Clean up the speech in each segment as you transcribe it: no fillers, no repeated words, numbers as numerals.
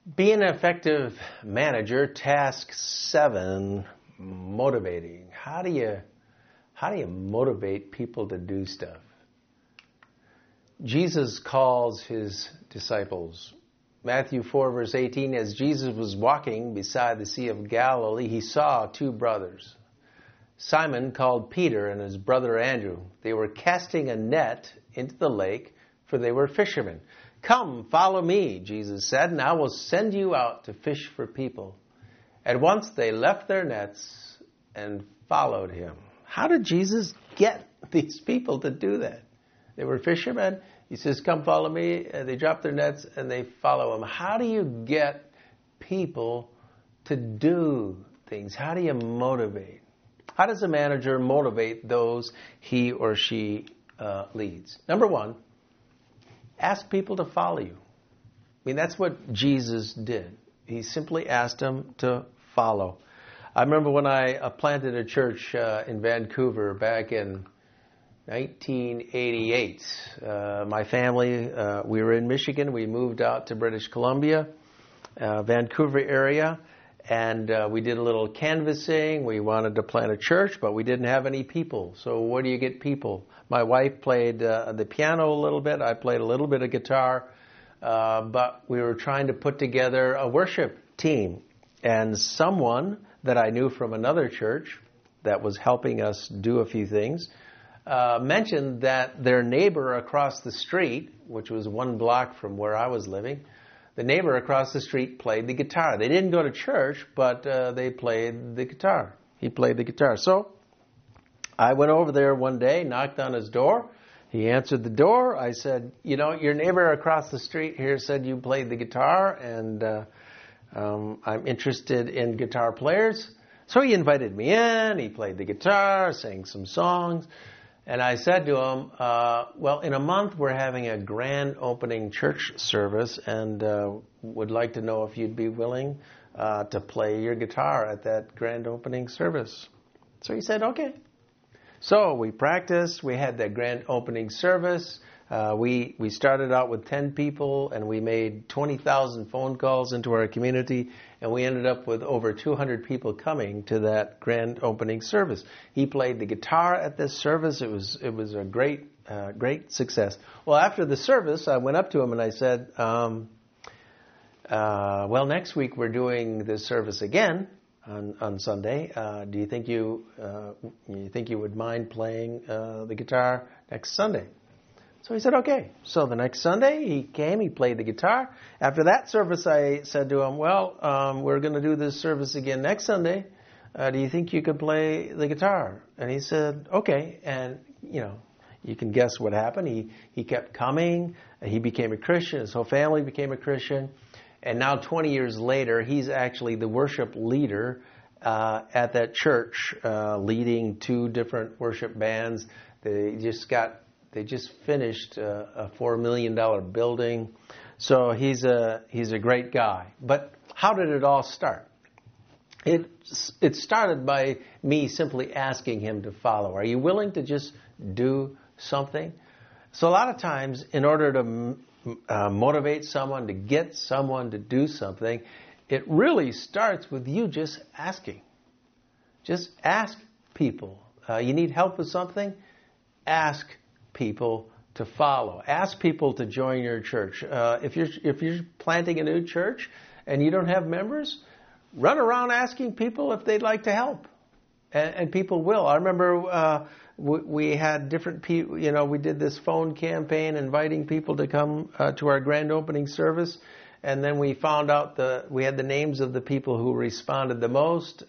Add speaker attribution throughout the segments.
Speaker 1: Be an effective manager. Task 7, motivating. How do you motivate people to do stuff? Jesus calls his disciples. Matthew 4 verse 18, as Jesus was walking beside the Sea of Galilee, he saw two brothers. Simon called Peter and his brother Andrew. They were casting a net into the lake, for they were fishermen. Come, follow me, Jesus said, and I will send you out to fish for people. At once they left their nets and followed him. How did Jesus get these people to do that? They were fishermen. He says, come follow me. And they drop their nets and they follow him. How do you get people to do things? How do you motivate? How does a manager motivate those he or she leads? Number one, ask people to follow you. I mean, that's what Jesus did. He simply asked them to follow. I remember when I planted a church in Vancouver back in 1988. My family, we were in Michigan. We moved out to British Columbia, Vancouver area, and we did a little canvassing. We wanted to plant a church, but we didn't have any people. So where do you get people? My wife played the piano a little bit. I played a little bit of guitar, but we were trying to put together a worship team. And someone that I knew from another church that was helping us do a few things mentioned that their neighbor across the street, which was 1 block from where I was living, the neighbor across the street played the guitar. They didn't go to church, but they played the guitar. He played the guitar. So I went over there one day, knocked on his door. He answered the door. I said, you know, your neighbor across the street here said you played the guitar, and I'm interested in guitar players. So he invited me in. He played the guitar, sang some songs. And I said to him, well, in a month we're having a grand opening church service and would like to know if you'd be willing to play your guitar at that grand opening service. So he said, okay. So we practiced. We had that grand opening service. We started out with 10 people and we made 20,000 phone calls into our community, and we ended up with over 200 people coming to that grand opening service. He played the guitar at this service. It was a great success. Well, after the service, I went up to him and I said, well, next week we're doing this service again on Sunday. Do you think you would mind playing the guitar next Sunday? So he said, okay. So the next Sunday, he came, he played the guitar. After that service, I said to him, well, we're going to do this service again next Sunday. Do you think you could play the guitar? And he said, okay. And, you know, you can guess what happened. He kept coming. He became a Christian. His whole family became a Christian. And now 20 years later, he's actually the worship leader at that church, leading 2 different worship bands. They just finished a $4 million building. So he's a great guy. But how did it all start? It started by me simply asking him to follow. Are you willing to just do something? So a lot of times, in order to motivate someone, to get someone to do something, it really starts with you just asking. Just ask people. You need help with something? Ask people to follow. Ask people to join your church. If you're planting a new church and you don't have members, run around asking people if they'd like to help, and people will. I remember we had different people. You know, we did this phone campaign inviting people to come to our grand opening service, and then we found out we had the names of the people who responded the most.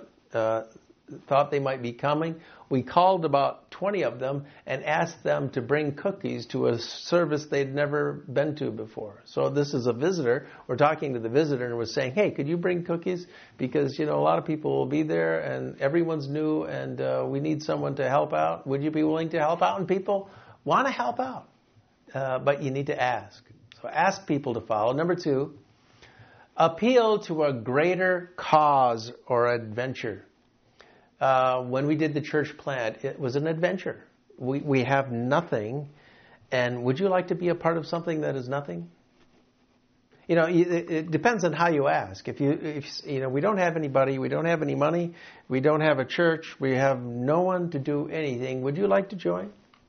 Speaker 1: Thought they might be coming. We called about 20 of them and asked them to bring cookies to a service they'd never been to before. So this is a visitor. We're talking to the visitor and we're saying, hey, could you bring cookies? Because, you know, a lot of people will be there and everyone's new and we need someone to help out. Would you be willing to help out? And people want to help out, but you need to ask. So ask people to follow. Number 2, appeal to a greater cause or adventure. When we did the church plant, it was an adventure. We have nothing, and would you like to be a part of something that is nothing? It depends on how you ask. If we don't have anybody, we don't have any money, we don't have a church, we have no one to do anything, would you like to join?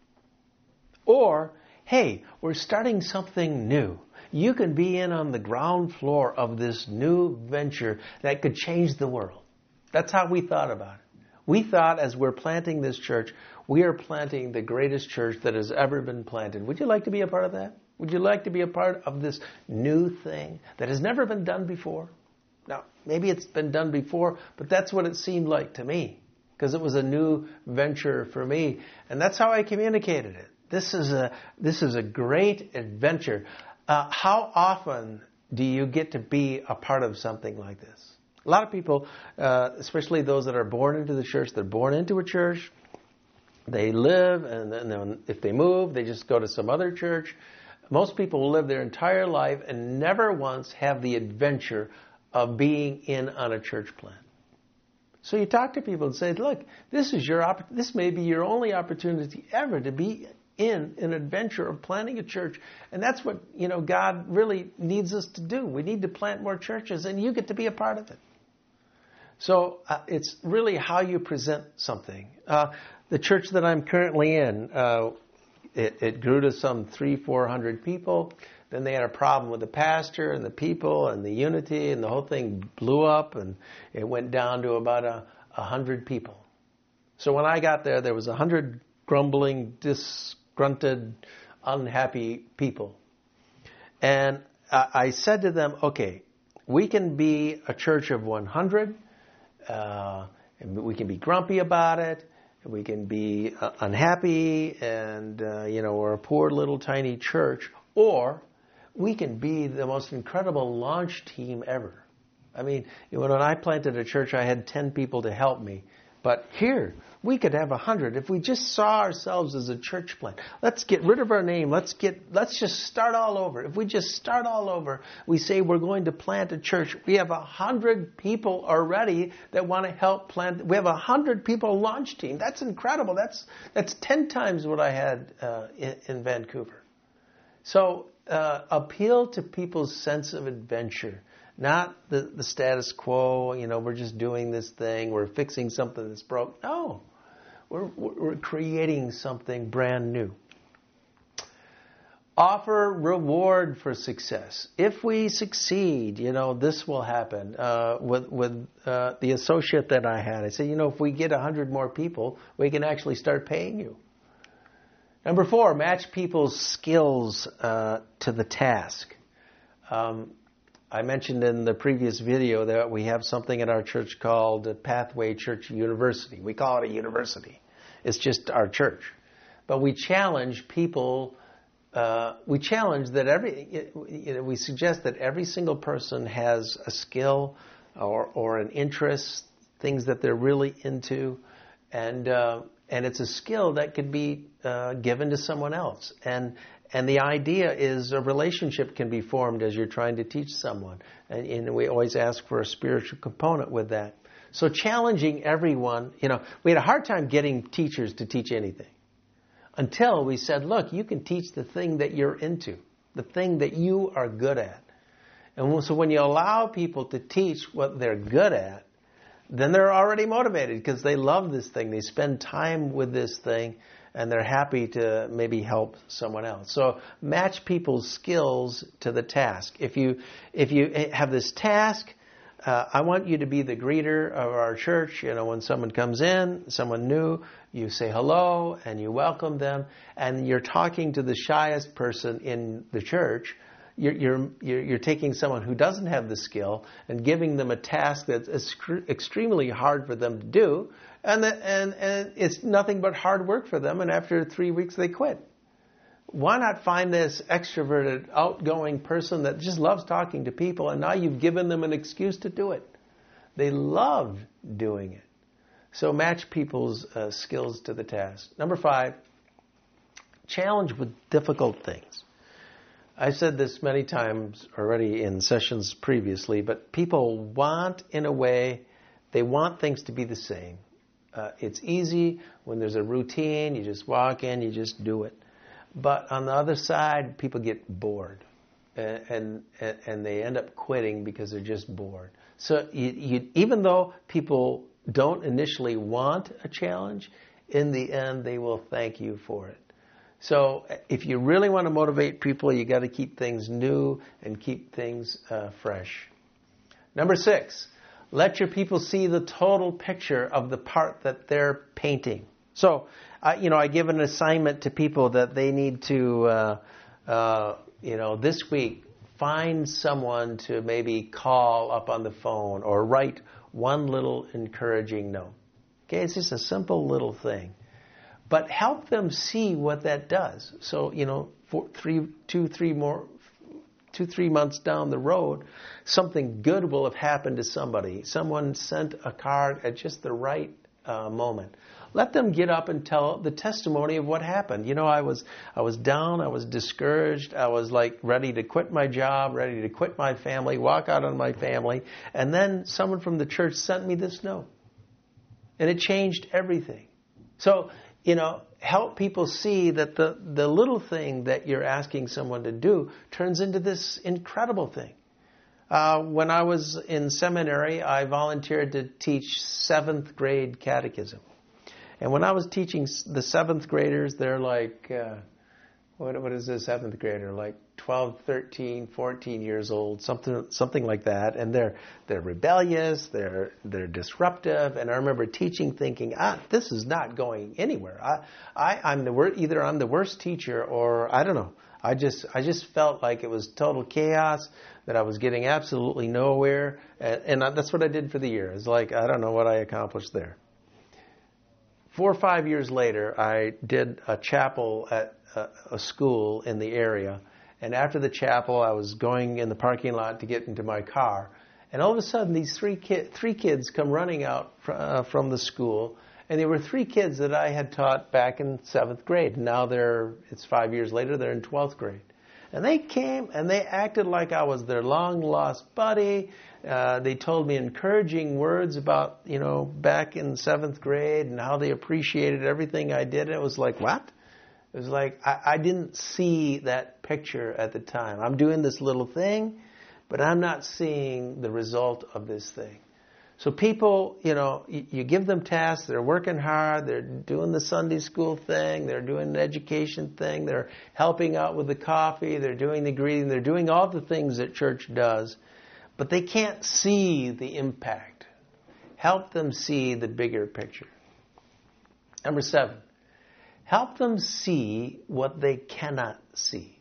Speaker 1: Or, hey, we're starting something new. You can be in on the ground floor of this new venture that could change the world. That's how we thought about it. We thought as we're planting this church, we are planting the greatest church that has ever been planted. Would you like to be a part of that? Would you like to be a part of this new thing that has never been done before? Now, maybe it's been done before, but that's what it seemed like to me, because it was a new venture for me. And that's how I communicated it. This is a great adventure. How often do you get to be a part of something like this? A lot of people, especially those that are born into the church, they're born into a church, they live, and then if they move, they just go to some other church. Most people will live their entire life and never once have the adventure of being in on a church plant. So you talk to people and say, look, this may be your only opportunity ever to be in an adventure of planting a church. And that's what, God really needs us to do. We need to plant more churches, and you get to be a part of it. So it's really how you present something. The church that I'm currently in, it grew to some 300-400 people. Then they had a problem with the pastor and the people and the unity, and the whole thing blew up, and it went down to about 100 people. So when I got there was 100 grumbling, disgruntled, unhappy people. And I said to them, okay, we can be a church of 100, and we can be grumpy about it, we can be unhappy, and, we're a poor little tiny church, or we can be the most incredible launch team ever. I mean, when I planted a church, I had 10 people to help me. But here, we could have 100 if we just saw ourselves as a church plant. Let's get rid of our name. Let's just start all over. If we just start all over, we say we're going to plant a church. We have 100 people already that want to help plant. We have 100 people launch team. That's incredible. That's 10 times what I had in Vancouver. So appeal to people's sense of adventure. Not the status quo, we're just doing this thing, we're fixing something that's broke. No, we're creating something brand new. Offer reward for success. If we succeed, this will happen. With the associate that I had, I said, if we get 100 more people, we can actually start paying you. Number 4, match people's skills to the task. I mentioned in the previous video that we have something in our church called Pathway Church University. We call it a university. It's just our church. But we challenge people, we suggest that every single person has a skill or an interest, things that they're really into, and it's a skill that could be given to someone else. And the idea is a relationship can be formed as you're trying to teach someone. And we always ask for a spiritual component with that. So challenging everyone, we had a hard time getting teachers to teach anything. Until we said, look, you can teach the thing that you're into, the thing that you are good at. And so when you allow people to teach what they're good at, then they're already motivated because they love this thing. They spend time with this thing, and they're happy to maybe help someone else. So match people's skills to the task. If you have this task, I want you to be the greeter of our church. When someone comes in, someone new, you say hello and you welcome them, and you're talking to the shyest person in the church. You're taking someone who doesn't have the skill and giving them a task that's extremely hard for them to do, and it's nothing but hard work for them, and after 3 weeks they quit. Why not find this extroverted, outgoing person that just loves talking to people, and now you've given them an excuse to do it. They love doing it. So match people's skills to the task. Number 5, challenge with difficult things. I've said this many times already in sessions previously, but people want, in a way, they want things to be the same. It's easy when there's a routine, you just walk in, you just do it. But on the other side, people get bored. and they end up quitting because they're just bored. So even though people don't initially want a challenge, in the end they will thank you for it. So if you really want to motivate people, you got to keep things new and keep things fresh. Number 6, let your people see the total picture of the part that they're painting. So, I give an assignment to people that they need to, this week, find someone to maybe call up on the phone or write one little encouraging note. Okay, it's just a simple little thing. But help them see what that does. So, 2-3 months down the road, something good will have happened to somebody. Someone sent a card at just the right moment. Let them get up and tell the testimony of what happened. I was down, I was discouraged, I was like ready to quit my job, ready to quit my family, walk out on my family, and then someone from the church sent me this note. And it changed everything. So, help people see that the little thing that you're asking someone to do turns into this incredible thing. When I was in seminary, I volunteered to teach 7th grade catechism. And when I was teaching the 7th graders, they're like, what is a 7th grader? Like 12, 13, 14 years old, something like that. And they're rebellious, they're disruptive. And I remember teaching, thinking, this is not going anywhere. I'm the worst teacher, or I don't know. I just felt like it was total chaos, that I was getting absolutely nowhere. And that's what I did for the year. It's like, I don't know what I accomplished there. 4 or 5 years later, I did a chapel at a school in the area. And after the chapel, I was going in the parking lot to get into my car. And all of a sudden, these three kids come running out from the school. And they were 3 kids that I had taught back in 7th grade. Now it's 5 years later, they're in 12th grade. And they came and they acted like I was their long-lost buddy. They told me encouraging words about, back in 7th grade and how they appreciated everything I did. And it was like, what? It was like, I didn't see that picture at the time. I'm doing this little thing, but I'm not seeing the result of this thing. So people, you give them tasks, they're working hard, they're doing the Sunday school thing, they're doing an education thing, they're helping out with the coffee, they're doing the greeting, they're doing all the things that church does, but they can't see the impact. Help them see the bigger picture. Number 7, help them see what they cannot see.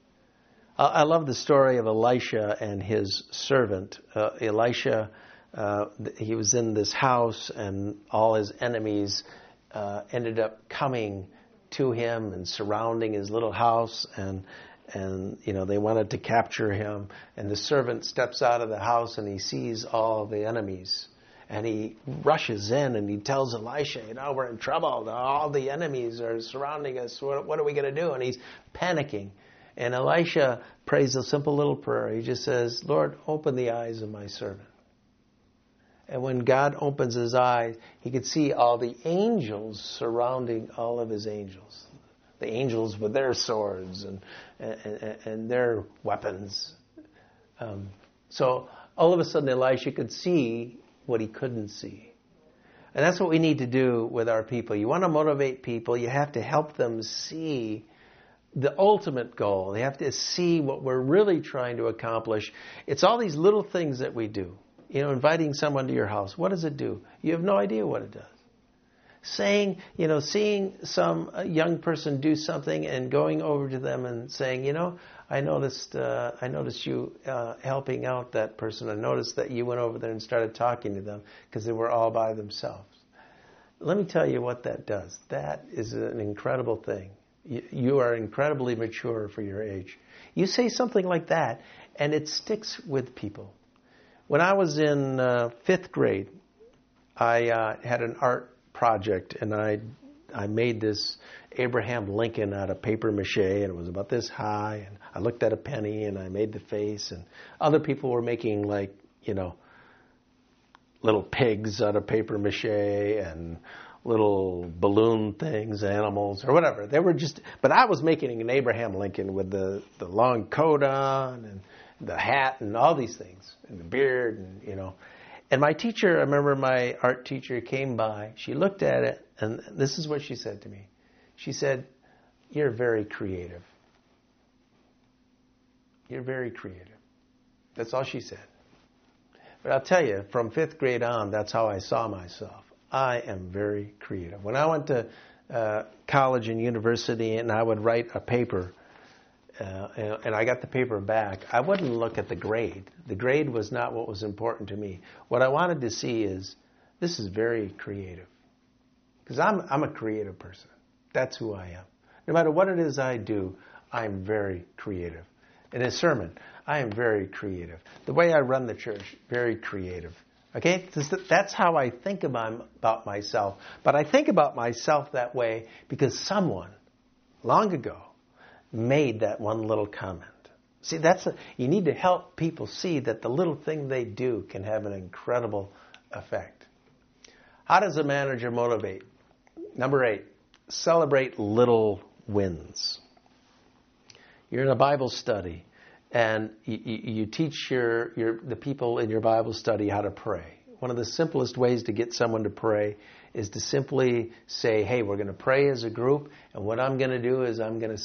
Speaker 1: I love the story of Elisha and his servant. Elisha, he was in this house, and all his enemies ended up coming to him and surrounding his little house, and they wanted to capture him. And the servant steps out of the house and he sees all the enemies, and he rushes in and he tells Elisha, we're in trouble. All the enemies are surrounding us. What are we going to do? And he's panicking. And Elisha prays a simple little prayer. He just says, Lord, open the eyes of my servant. And when God opens his eyes, he could see all the angels surrounding all of his angels. The angels with their swords and their weapons. So all of a sudden Elisha could see what he couldn't see. And that's what we need to do with our people. You want to motivate people, you have to help them see the ultimate goal. They have to see what we're really trying to accomplish. It's all these little things that we do. Inviting someone to your house. What does it do? You have no idea what it does. Seeing some young person do something and going over to them and saying, I noticed you helping out that person. I noticed that you went over there and started talking to them because they were all by themselves. Let me tell you what that does. That is an incredible thing. You are incredibly mature for your age. You say something like that, and it sticks with people. When I was in 5th grade, I had an art project, and I made this Abraham Lincoln out of paper mache, and it was about this high, and I looked at a penny, and I made the face, and other people were making little pigs out of paper mache, and little balloon things, animals, or whatever. They were just, but I was making an Abraham Lincoln with the long coat on and the hat and all these things, and the beard, and And my teacher, I remember my art teacher came by. She looked at it, and this is what she said to me. She said, "You're very creative. You're very creative." That's all she said. But I'll tell you, from 5th grade on, that's how I saw myself. I am very creative. When I went to college and university and I would write a paper, and I got the paper back, I wouldn't look at the grade. The grade was not what was important to me. What I wanted to see is, this is very creative. Because I'm a creative person. That's who I am. No matter what it is I do, I'm very creative. In a sermon, I am very creative. The way I run the church, very creative. Okay? That's how I think about myself. But I think about myself that way because someone, long ago, made that one little comment. See, you need to help people see that the little thing they do can have an incredible effect. How does a manager motivate? Number 8, celebrate little wins. You're in a Bible study, and you teach the people in your Bible study how to pray. One of the simplest ways to get someone to pray is to simply say, "Hey, we're going to pray as a group, and what I'm going to do is I'm going to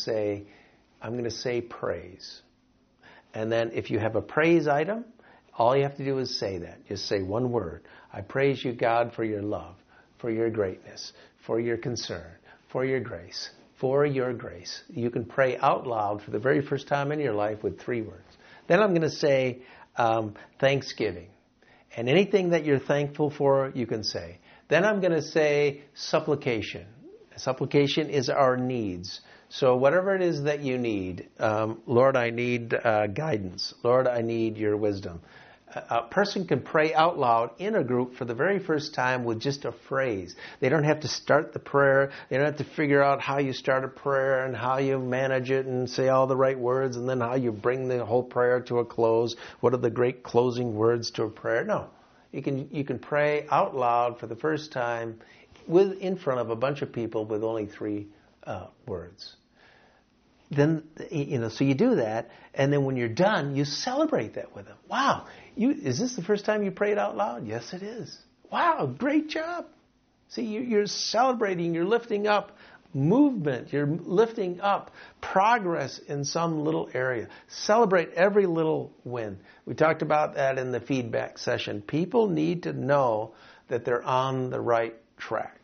Speaker 1: say praise." And then if you have a praise item, all you have to do is say that. Just say one word. "I praise you, God, for your love, for your greatness, for your concern, for your grace, for your grace." You can pray out loud for the very first time in your life with 3 words. Then I'm going to say thanksgiving. And anything that you're thankful for, you can say. Then I'm going to say supplication. Supplication is our needs. So whatever it is that you need, Lord, I need guidance. Lord, I need your wisdom. A person can pray out loud in a group for the very first time with just a phrase. They don't have to start the prayer. They don't have to figure out how you start a prayer and how you manage it and say all the right words and then how you bring the whole prayer to a close. What are the great closing words to a prayer? No. You can pray out loud for the first time in front of a bunch of people with only 3 words. Then, so you do that, and then when you're done, you celebrate that with them. Wow, is this the first time you prayed out loud? Yes, it is. Wow, great job. See, you're celebrating, you're lifting up movement, you're lifting up progress in some little area. Celebrate every little win. We talked about that in the feedback session. People need to know that they're on the right track.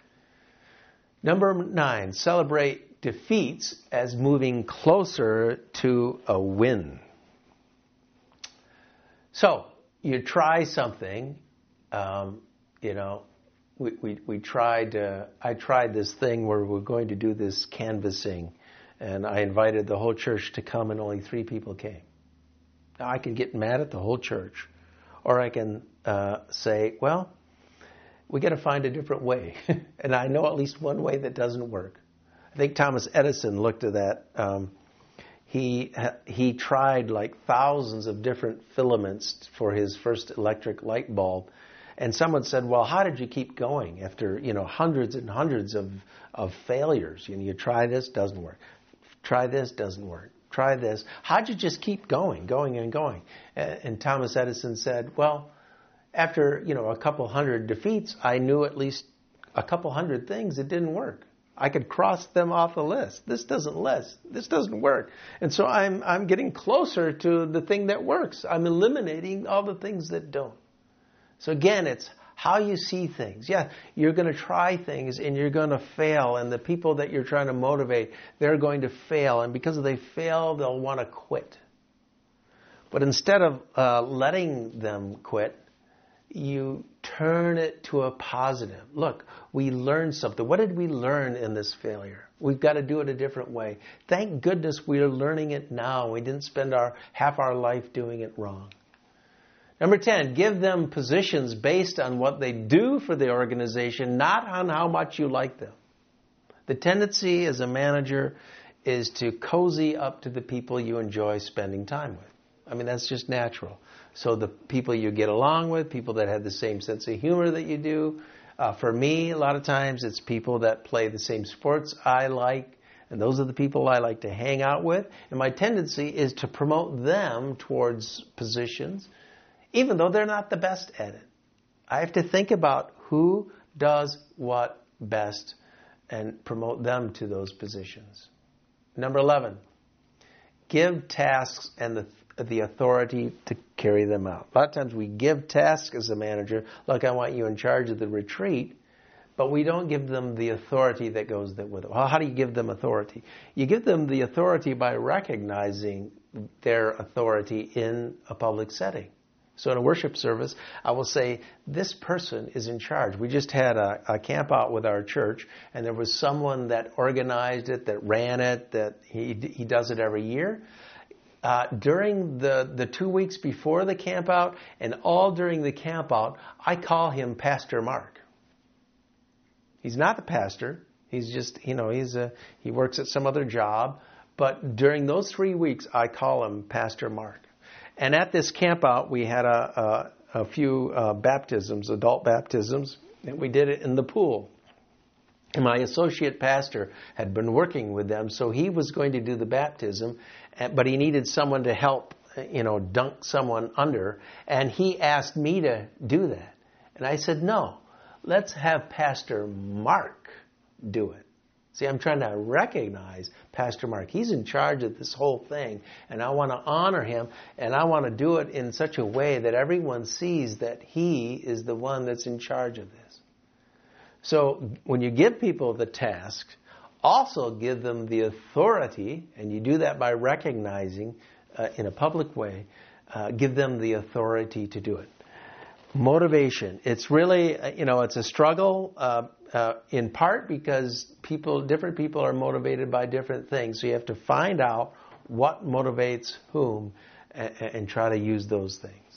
Speaker 1: Number 9, celebrate defeats as moving closer to a win. So, you try something, I tried this thing where we're going to do this canvassing, and I invited the whole church to come and only 3 people came. Now I can get mad at the whole church, or I can say, well, we got to find a different way. And I know at least one way that doesn't work. I think Thomas Edison looked at that. He tried like thousands of different filaments for his first electric light bulb. And someone said, well, how did you keep going after, hundreds and hundreds of failures? You try this, doesn't work. Try this, doesn't work. Try this. How'd you just keep going and going? And Thomas Edison said, well, after, a couple hundred defeats, I knew at least a couple hundred things that didn't work. I could cross them off the list. This doesn't work. And so I'm getting closer to the thing that works. I'm eliminating all the things that don't. So again, it's how you see things. Yeah, you're going to try things and you're going to fail. And the people that you're trying to motivate, they're going to fail. And because they fail, they'll want to quit. But instead of letting them quit, you turn it to a positive. Look, we learned something. What did we learn in this failure? We've got to do it a different way. Thank goodness we're learning it now. We didn't spend half our life doing it wrong. Number 10, give them positions based on what they do for the organization, not on how much you like them. The tendency as a manager is to cozy up to the people you enjoy spending time with. I mean, that's just natural. So the people you get along with, people that have the same sense of humor that you do, For me, a lot of times it's people that play the same sports I like, and those are the people I like to hang out with. And my tendency is to promote them towards positions, even though they're not the best at it. I have to think about who does what best and promote them to those positions. Number 11, give tasks and the authority to carry them out. A lot of times we give tasks as a manager, like I want you in charge of the retreat, but we don't give them the authority that goes with it. Well, how do you give them authority? You give them the authority by recognizing their authority in a public setting. So in a worship service, I will say, this person is in charge. We just had a camp out with our church, and there was someone that organized it, that ran it, that he does it every year. During the 2 weeks before the camp out, and all during the camp out, I call him Pastor Mark. He's not the pastor. He's just, he works at some other job. But during those 3 weeks, I call him Pastor Mark. And at this camp out, we had a few baptisms, adult baptisms, and we did it in the pool. And my associate pastor had been working with them, so he was going to do the baptism, but he needed someone to help, dunk someone under, and he asked me to do that. And I said, no, let's have Pastor Mark do it. See, I'm trying to recognize Pastor Mark. He's in charge of this whole thing, and I want to honor him, and I want to do it in such a way that everyone sees that he is the one that's in charge of this. So when you give people the task, also give them the authority, and you do that by recognizing in a public way, give them the authority to do it. Motivation. It's really, it's a struggle in part because different people are motivated by different things. So you have to find out what motivates whom and try to use those things.